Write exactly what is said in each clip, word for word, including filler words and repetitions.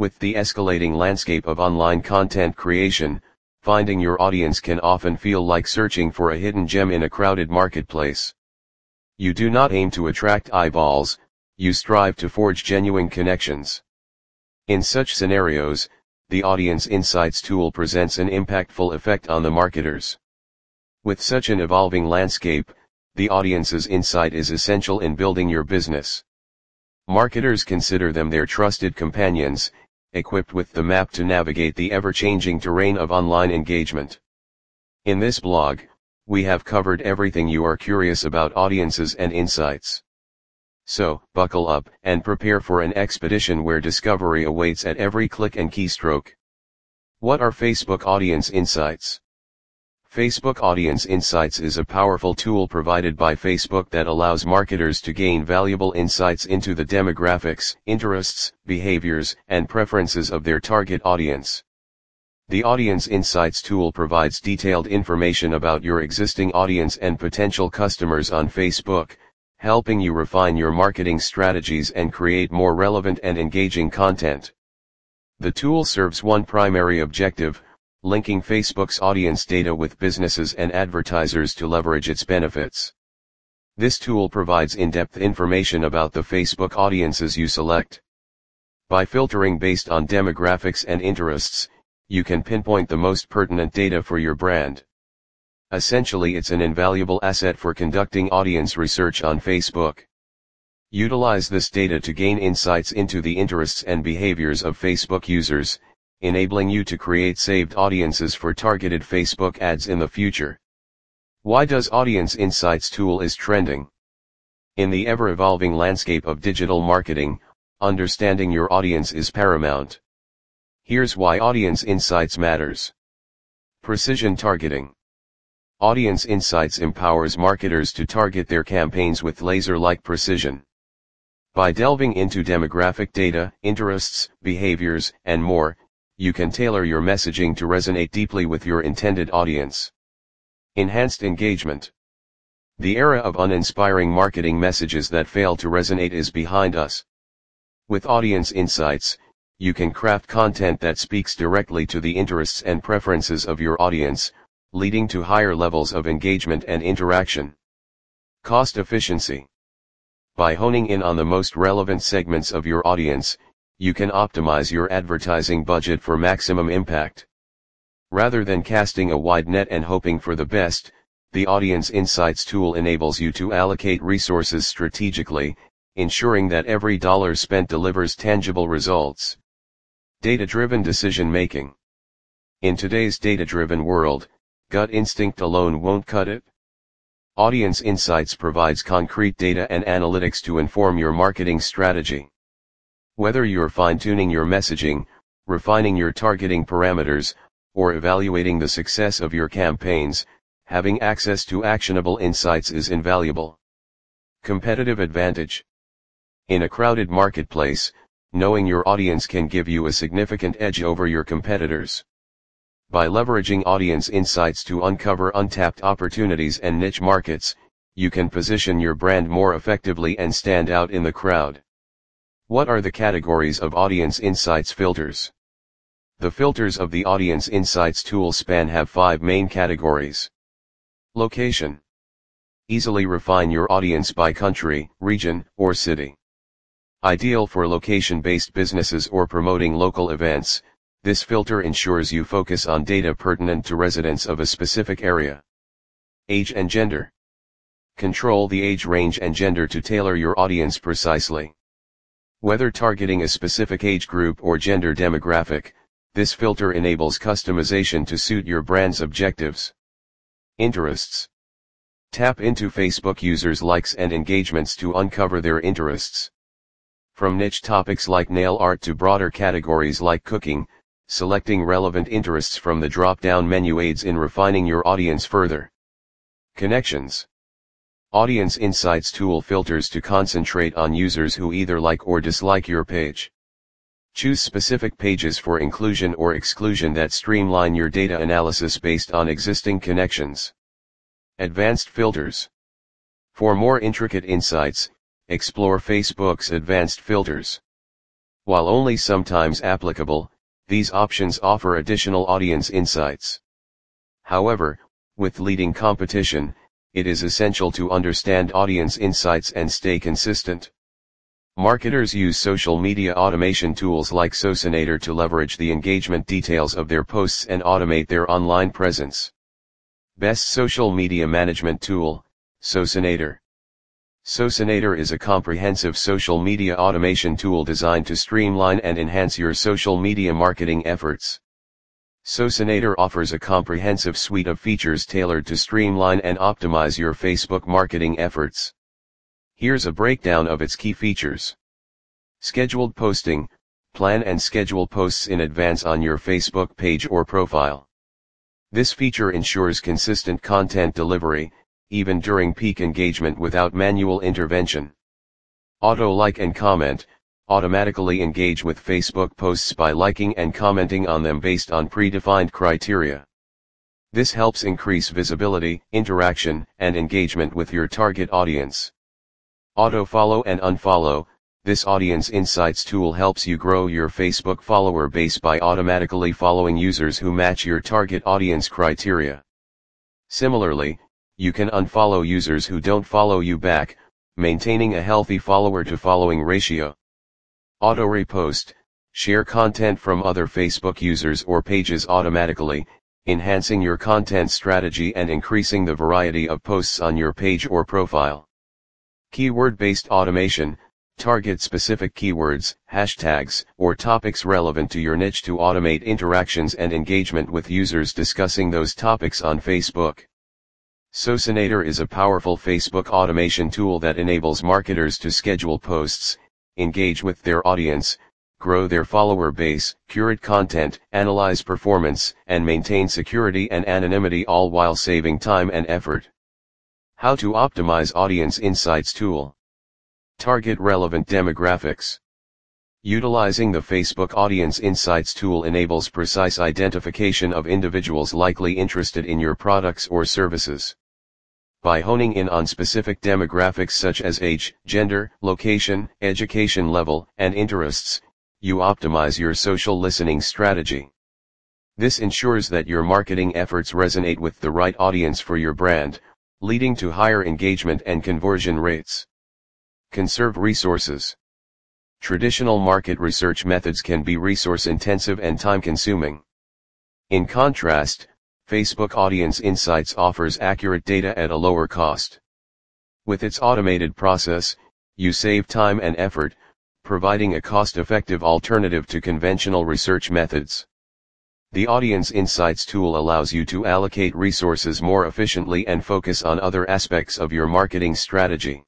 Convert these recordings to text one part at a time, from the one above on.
With the escalating landscape of online content creation, finding your audience can often feel like searching for a hidden gem in a crowded marketplace. You do not aim to attract eyeballs, you strive to forge genuine connections. In such scenarios, the Audience Insights tool presents an impactful effect on the marketers. With such an evolving landscape, the audience's insight is essential in building your business. Marketers consider them their trusted companions, equipped with the map to navigate the ever-changing terrain of online engagement. In this blog, we have covered everything you are curious about audiences and insights. So, buckle up and prepare for an expedition where discovery awaits at every click and keystroke. What are Facebook Audience Insights? Facebook Audience Insights is a powerful tool provided by Facebook that allows marketers to gain valuable insights into the demographics, interests, behaviors, and preferences of their target audience. The Audience Insights tool provides detailed information about your existing audience and potential customers on Facebook, helping you refine your marketing strategies and create more relevant and engaging content. The tool serves one primary objective: linking Facebook's audience data with businesses and advertisers to leverage its benefits. This tool provides in-depth information about the Facebook audiences you select. By filtering based on demographics and interests, you can pinpoint the most pertinent data for your brand. Essentially, it's an invaluable asset for conducting audience research on Facebook. Utilize this data to gain insights into the interests and behaviors of Facebook users, enabling you to create saved audiences for targeted Facebook ads in the future. Why does Audience Insights tool is trending? In the ever-evolving landscape of digital marketing, understanding your audience is paramount. Here's why Audience Insights matters. Precision targeting. Audience Insights empowers marketers to target their campaigns with laser-like precision. By delving into demographic data, interests, behaviors, and more, you can tailor your messaging to resonate deeply with your intended audience. Enhanced engagement. The era of uninspiring marketing messages that fail to resonate is behind us. With Audience Insights, you can craft content that speaks directly to the interests and preferences of your audience, leading to higher levels of engagement and interaction. Cost efficiency. By honing in on the most relevant segments of your audience, you can optimize your advertising budget for maximum impact. Rather than casting a wide net and hoping for the best, the Audience Insights tool enables you to allocate resources strategically, ensuring that every dollar spent delivers tangible results. Data-driven decision-making. In today's data-driven world, gut instinct alone won't cut it. Audience Insights provides concrete data and analytics to inform your marketing strategy. Whether you're fine-tuning your messaging, refining your targeting parameters, or evaluating the success of your campaigns, having access to actionable insights is invaluable. Competitive advantage. In a crowded marketplace, knowing your audience can give you a significant edge over your competitors. By leveraging Audience Insights to uncover untapped opportunities and niche markets, you can position your brand more effectively and stand out in the crowd. What are the categories of Audience Insights filters? The filters of the Audience Insights tool span have five main categories. Location. Easily refine your audience by country, region, or city. Ideal for location-based businesses or promoting local events, this filter ensures you focus on data pertinent to residents of a specific area. Age and gender. Control the age range and gender to tailor your audience precisely. Whether targeting a specific age group or gender demographic, this filter enables customization to suit your brand's objectives. Interests. Tap into Facebook users' likes and engagements to uncover their interests. From niche topics like nail art to broader categories like cooking, selecting relevant interests from the drop-down menu aids in refining your audience further. Connections. Audience Insights tool filters to concentrate on users who either like or dislike your page. Choose specific pages for inclusion or exclusion that streamline your data analysis based on existing connections. Advanced filters. For more intricate insights, explore Facebook's advanced filters. While only sometimes applicable, these options offer additional audience insights. However, with leading competition, it is essential to understand audience insights and stay consistent. Marketers use social media automation tools like Socinator to leverage the engagement details of their posts and automate their online presence. Best social media management tool, Socinator. Socinator is a comprehensive social media automation tool designed to streamline and enhance your social media marketing efforts. Socinator offers a comprehensive suite of features tailored to streamline and optimize your Facebook marketing efforts. Here's a breakdown of its key features. Scheduled posting. Plan and schedule posts in advance on your Facebook page or profile. This feature ensures consistent content delivery, even during peak engagement without manual intervention. Auto like and comment. Automatically engage with Facebook posts by liking and commenting on them based on predefined criteria. This helps increase visibility, interaction, and engagement with your target audience. Auto follow and unfollow. This audience insights tool helps you grow your Facebook follower base by automatically following users who match your target audience criteria. Similarly, you can unfollow users who don't follow you back, maintaining a healthy follower-to-following ratio. Auto repost. Share content from other Facebook users or pages automatically, enhancing your content strategy and increasing the variety of posts on your page or profile. Keyword-based automation. Target specific keywords, hashtags, or topics relevant to your niche to automate interactions and engagement with users discussing those topics on Facebook. Socinator is a powerful Facebook automation tool that enables marketers to schedule posts, engage with their audience, grow their follower base, curate content, analyze performance, and maintain security and anonymity, all while saving time and effort. How to optimize Audience Insights tool. Target relevant demographics. Utilizing the Facebook Audience Insights tool enables precise identification of individuals likely interested in your products or services. By honing in on specific demographics such as age, gender, location, education level, and interests, you optimize your social listening strategy. This ensures that your marketing efforts resonate with the right audience for your brand, leading to higher engagement and conversion rates. Conserve resources. Traditional market research methods can be resource-intensive and time-consuming. In contrast, Facebook Audience Insights offers accurate data at a lower cost. With its automated process, you save time and effort, providing a cost-effective alternative to conventional research methods. The Audience Insights tool allows you to allocate resources more efficiently and focus on other aspects of your marketing strategy.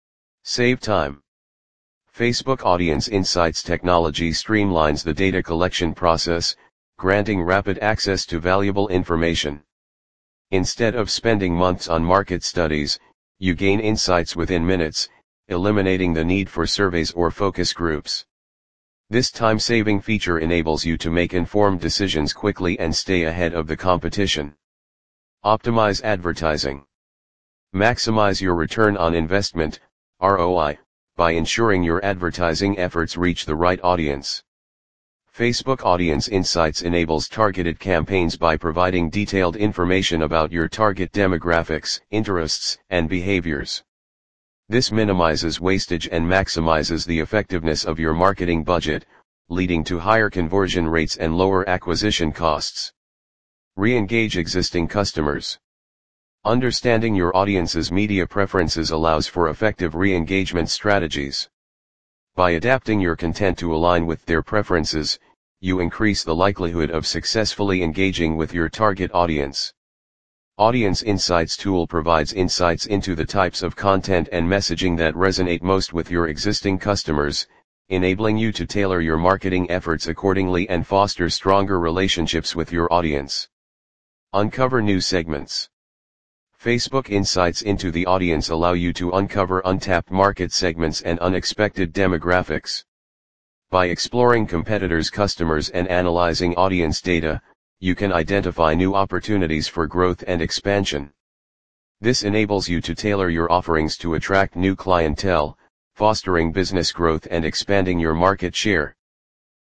Save time. Facebook Audience Insights technology streamlines the data collection process, granting rapid access to valuable information. Instead of spending months on market studies, you gain insights within minutes, eliminating the need for surveys or focus groups. This time-saving feature enables you to make informed decisions quickly and stay ahead of the competition. Optimize advertising. Maximize your return on investment, R O I, by ensuring your advertising efforts reach the right audience. Facebook Audience Insights enables targeted campaigns by providing detailed information about your target demographics, interests, and behaviors. This minimizes wastage and maximizes the effectiveness of your marketing budget, leading to higher conversion rates and lower acquisition costs. Re-engage existing customers. Understanding your audience's media preferences allows for effective re-engagement strategies. By adapting your content to align with their preferences, you increase the likelihood of successfully engaging with your target audience. Audience Insights tool provides insights into the types of content and messaging that resonate most with your existing customers, enabling you to tailor your marketing efforts accordingly and foster stronger relationships with your audience. Uncover new segments. Facebook insights into the audience allow you to uncover untapped market segments and unexpected demographics. By exploring competitors' customers and analyzing audience data, you can identify new opportunities for growth and expansion. This enables you to tailor your offerings to attract new clientele, fostering business growth and expanding your market share.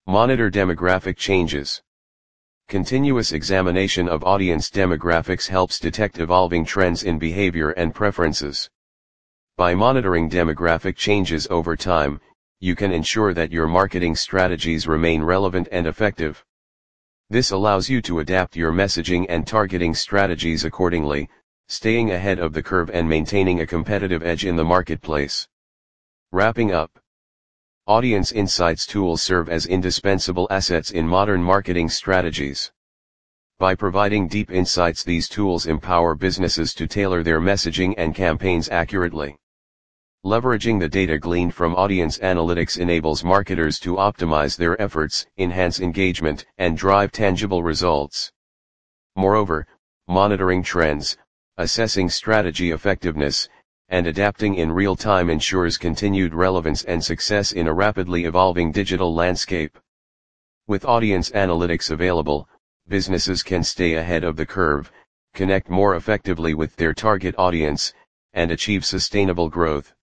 Monitor demographic changes. Continuous examination of audience demographics helps detect evolving trends in behavior and preferences. By monitoring demographic changes over time, you can ensure that your marketing strategies remain relevant and effective. This allows you to adapt your messaging and targeting strategies accordingly, staying ahead of the curve and maintaining a competitive edge in the marketplace. Wrapping up. Audience insights tools serve as indispensable assets in modern marketing strategies. By providing deep insights, these tools empower businesses to tailor their messaging and campaigns accurately. Leveraging the data gleaned from audience analytics enables marketers to optimize their efforts, enhance engagement, and drive tangible results. Moreover, monitoring trends, assessing strategy effectiveness, and adapting in real time ensures continued relevance and success in a rapidly evolving digital landscape. With audience analytics available, businesses can stay ahead of the curve, connect more effectively with their target audience, and achieve sustainable growth.